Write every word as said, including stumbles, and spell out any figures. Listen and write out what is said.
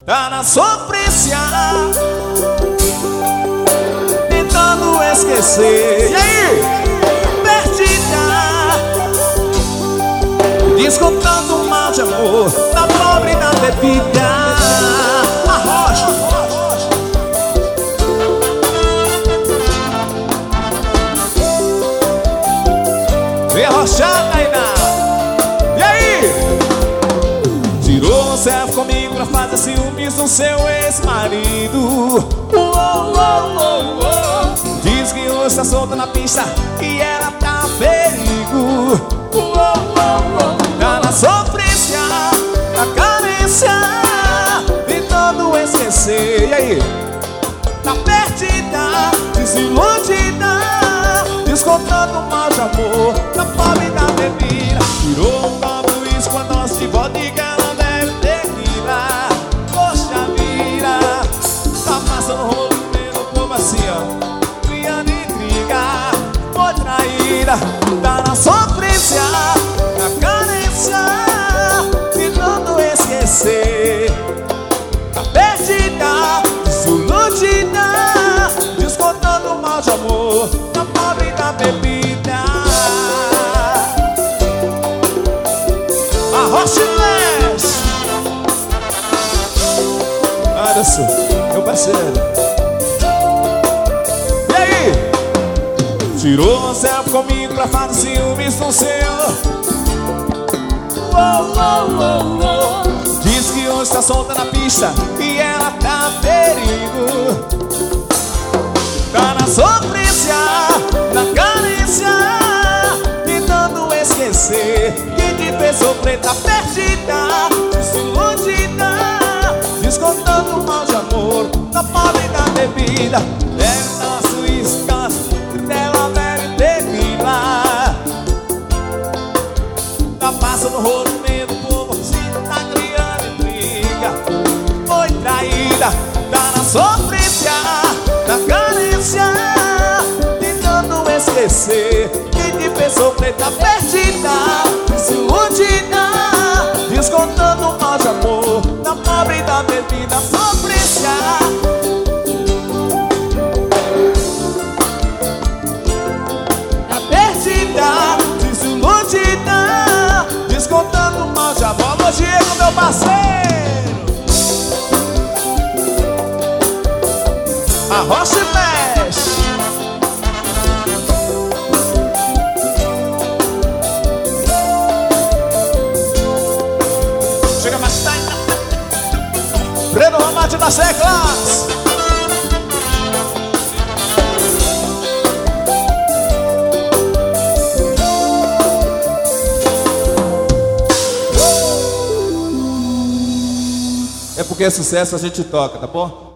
Tá na sofrência, tentando esquecer. E aí? Perdida, descontando mal de amor da pobre da bebida. A rocha, vem arrochada aí na. E aí? Tirou um selfie comigo pra fazer ciúmes no seu ex-marido. Oh, oh, oh, oh. Diz que hoje tá solta na pista e ela tá perigo. Oh, oh, oh. Tá na sofrência, na carência, tentando esquecer. E aí? Tá perdida, desiludida, descontando mal de amor da pobre da bebida. Tirou um copo de uísque com a dose de vodka, ela deve tequila. Poxa vida, tá passando rolo no meio do povo assim, ó, criando intriga. Foi traída, tá na sofrência, na carência, tentando esquecer. Tá perdida, desiludida, descontando mal de amor da pobre da bebida. Arrocha e mexe. Olha só, meu parceiro. E aí? Tirou um selfie comigo pra fazer ciúmes no seu. Oh, oh, oh, oh. Diz que hoje tá solta na pista e ela tá perigo. Tá na sofrência, na carência, tentando esquecer. Quem te fez sofrer tá perdida, desiludida, descontando mal de amor da pobre da bebida. Deve dar suíça, dela bebe tequila. Tá passando rolo no meio do povo, se tá criando intriga. Foi traída, tá na sofrência, na carência, tentando esquecer. Quem te fez sofrer tá perdida, desiludida, descontando mal de amor da pobre da bebida. Sofrência, tá perdida, desiludida, descontando mal de amor. Alô, Diego, meu parceiro. Arrocha e mexe. Chega mais tarde. Breno Ramate das teclas. É porque é sucesso, a gente toca, tá bom?